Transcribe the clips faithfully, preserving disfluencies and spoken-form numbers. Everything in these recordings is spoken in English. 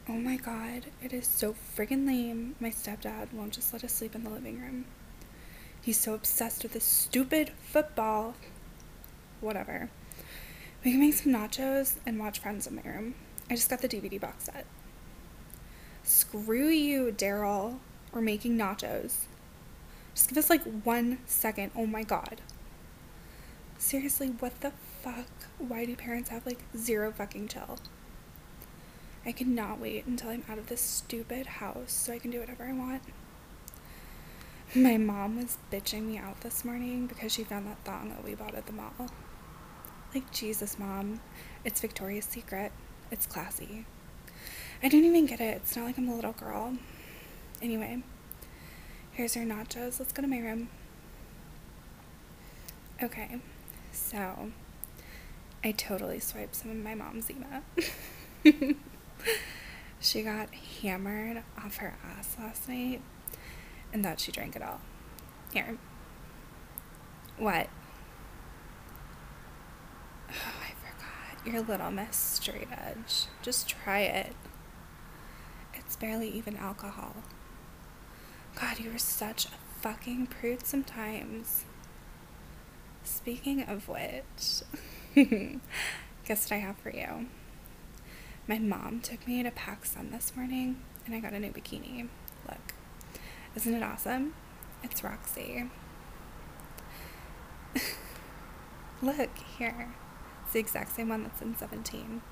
Oh my god, it is so friggin' lame. My stepdad won't just let us sleep in the living room. He's so obsessed with this stupid football. Whatever. We can make some nachos and watch Friends in my room. I just got the D V D box set. Screw you, Daryl. We're making nachos. Just give us like one second. Oh my god. Seriously, what the fuck? Why do parents have like zero fucking chill? I cannot wait until I'm out of this stupid house so I can do whatever I want. My mom was bitching me out this morning because she found that thong that we bought at the mall. Like, Jesus, Mom. It's Victoria's Secret. It's classy. I don't even get it. It's not like I'm a little girl. Anyway, here's your nachos. Let's go to my room. Okay, so I totally swiped some of my mom's email. She got hammered off her ass last night and thought she drank it all. Here. What? Oh, I forgot. Your Little Miss Straight Edge. Just try it. It's barely even alcohol. God, you are such a fucking prude sometimes. Speaking of which, guess what I have for you? My mom took me to PacSun this morning and I got a new bikini. Look. Isn't it awesome? It's Roxy. Look, here. It's the exact same one that's in seventeen.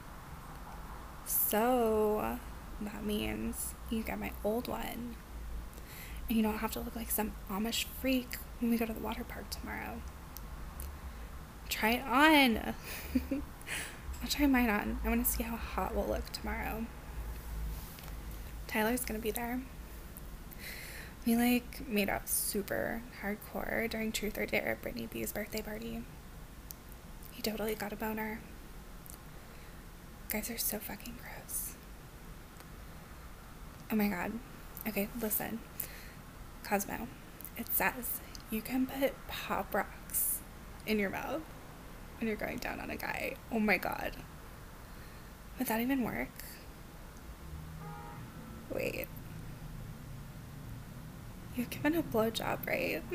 So, that means you get my old one. And you don't have to look like some Amish freak when we go to the water park tomorrow. Try it on. I'll try mine on. I want to see how hot we'll look tomorrow. Tyler's gonna be there. We like made out super hardcore during Truth or Dare at Brittany B's birthday party. He totally got a boner. Guys are so fucking gross. Oh my god. Okay, listen. Cosmo, it says you can put Pop Rocks in your mouth when you're going down on a guy. Oh my god. Would that even work? Wait. You've given a blowjob, right?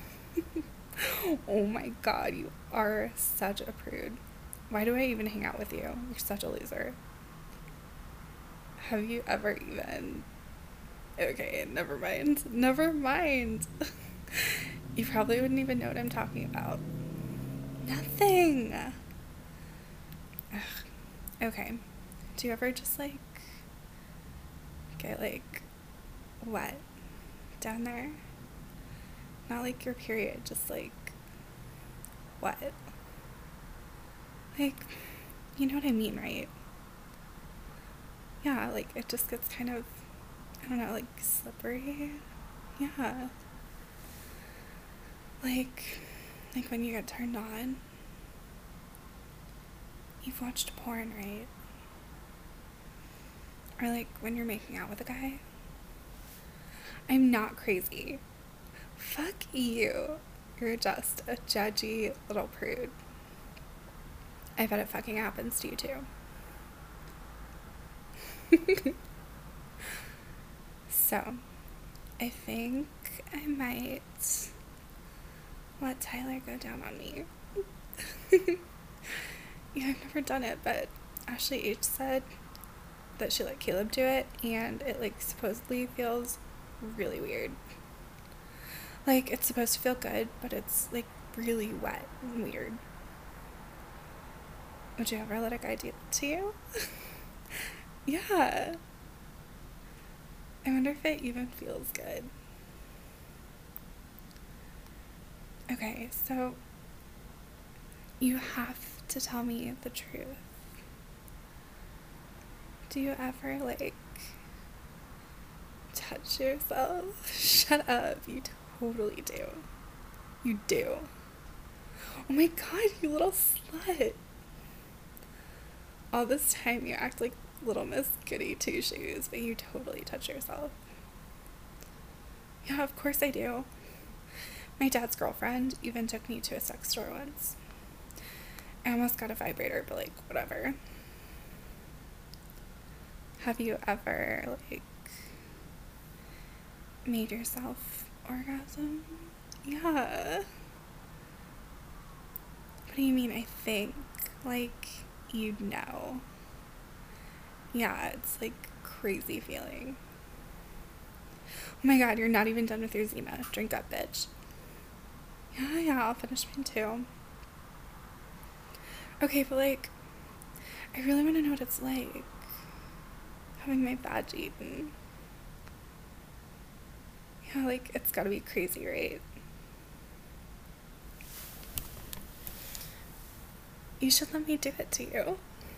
Oh my god, you are such a prude. Why do I even hang out with you? You're such a loser. Have you ever even... Okay, never mind. Never mind. You probably wouldn't even know what I'm talking about. Nothing. Ugh. Okay. Do you ever just like get like wet down there? Not like your period, just like wet. Like, you know what I mean, right? Yeah, like it just gets kind of, I don't know, like slippery. Yeah. Like, like when you get turned on. You've watched porn, right? Or like when you're making out with a guy. I'm not crazy. Fuck you. You're just a judgy little prude. I bet it fucking happens to you too. So, I think I might let Tyler go down on me. Yeah, I've never done it, but Ashley H said that she let Caleb do it, and it like supposedly feels really weird. Like, it's supposed to feel good, but it's like really wet and weird. Would you ever let a guy do it to you? Yeah. I wonder if it even feels good. Okay, so you have to tell me the truth. Do you ever like touch yourself? Shut up, you totally do. You do. Oh my god, you little slut. All this time you act like Little Miss Goody Two Shoes, but you totally touch yourself. Yeah, of course I do. My dad's girlfriend even took me to a sex store once. I almost got a vibrator, but like, whatever. Have you ever, like, made yourself orgasm? Yeah. What do you mean, I think? Like, you'd know. Yeah, it's like crazy feeling. Oh my god, you're not even done with your Zima. Drink up, bitch. Yeah, yeah, I'll finish mine too. Okay, but like, I really want to know what it's like having my badge eaten. Yeah, like, it's gotta be crazy, right? You should let me do it to you.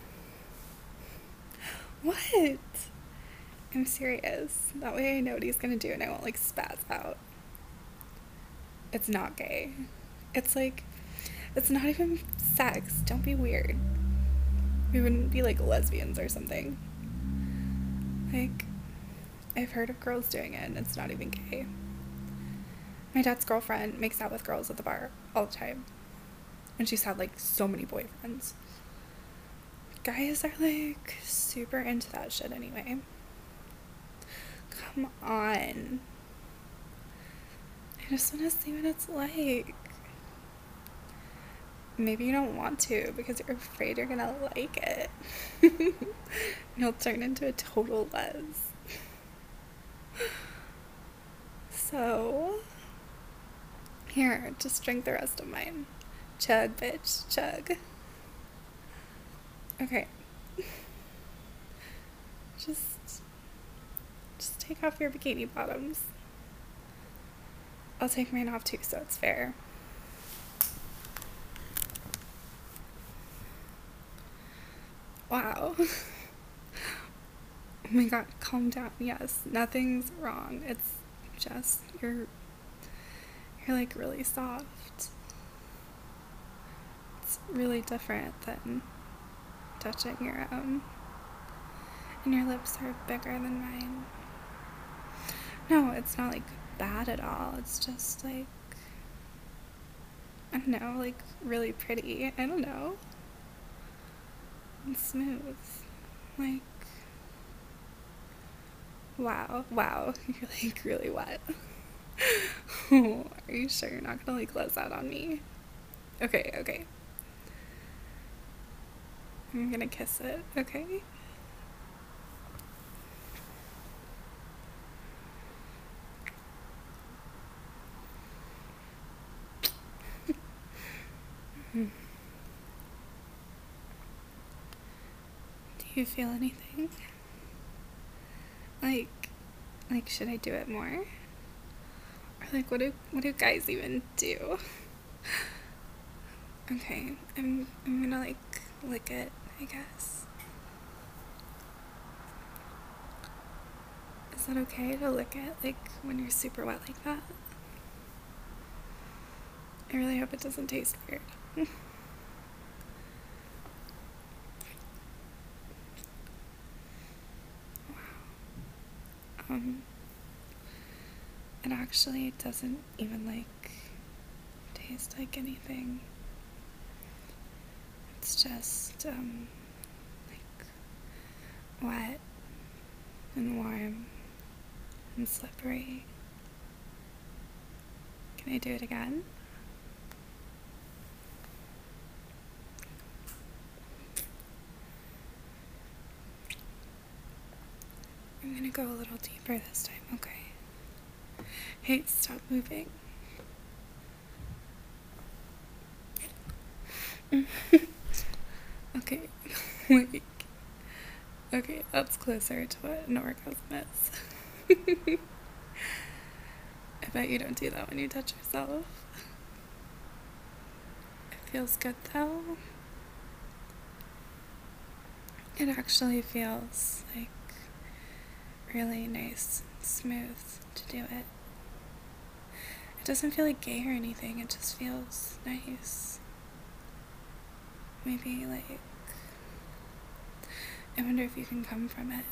What? I'm serious. That way I know what he's gonna do and I won't like spaz out. It's not gay. It's like, it's not even sex. Don't be weird. We wouldn't be like lesbians or something. Like, I've heard of girls doing it and it's not even gay. My dad's girlfriend makes out with girls at the bar all the time. And she's had like so many boyfriends. Guys are like super into that shit anyway. Come on. I just want to see what it's like. Maybe you don't want to because you're afraid you're gonna like it. You'll turn into a total les. So, here, just drink the rest of mine. Chug, bitch, chug. Okay. Just, just take off your bikini bottoms. I'll take mine off too, so it's fair. Wow. Oh my god, calm down. Yes, nothing's wrong. It's just, you're, you're like really soft. It's really different than touching your own. And your lips are bigger than mine. No, it's not like bad at all. It's just like, I don't know, like really pretty. I don't know. And smooth. Like, wow, wow, you're like really wet. Oh, are you sure you're not gonna like let that on me? Okay, okay. I'm gonna kiss it, okay? Do you feel anything? Like, like should I do it more? Or like what do what do guys even do? Okay, I'm I'm gonna like lick it, I guess. Is that okay to lick it like when you're super wet like that? I really hope it doesn't taste weird. Um, it actually doesn't even like taste like anything. It's just um like wet and warm and slippery. Can I do it again? I'm gonna go a little deeper this time, okay? Hey, stop moving. Okay, like, okay, that's closer to what an orgasm is. I bet you don't do that when you touch yourself. It feels good though. It actually feels like really nice and smooth to do it. It doesn't feel like gay or anything, it just feels nice. Maybe like, I wonder if you can come from it.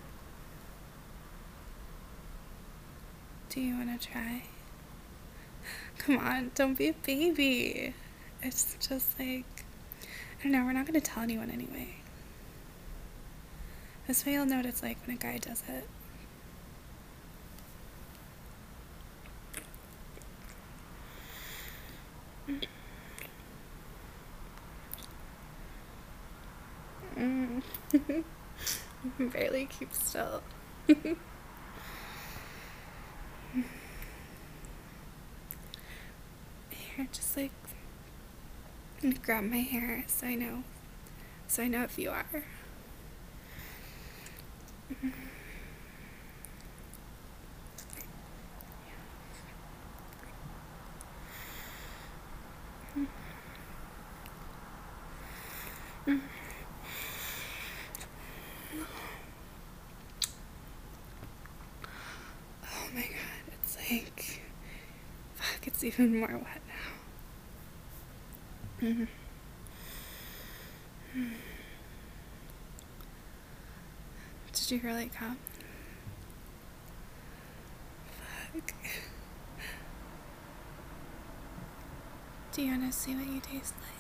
Do you want to try? Come on, don't be a baby. It's just like, I don't know, we're not going to tell anyone anyway. This way you'll know what it's like when a guy does it. Mm. Barely keep still. Here, just like grab my hair so I know, so I know if you are. Oh my god, it's like, fuck, it's even more wet now. Mm-hmm. Did you really come? Fuck. Do you want to see what you taste like?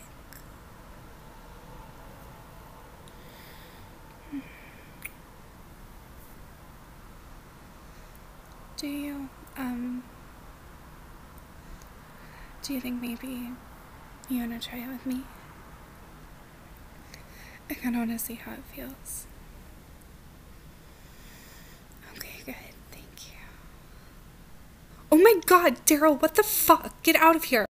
Do you, um, do you think maybe you want to try it with me? I kind of want to see how it feels. Okay, good. Thank you. Oh my god, Daryl, what the fuck? Get out of here.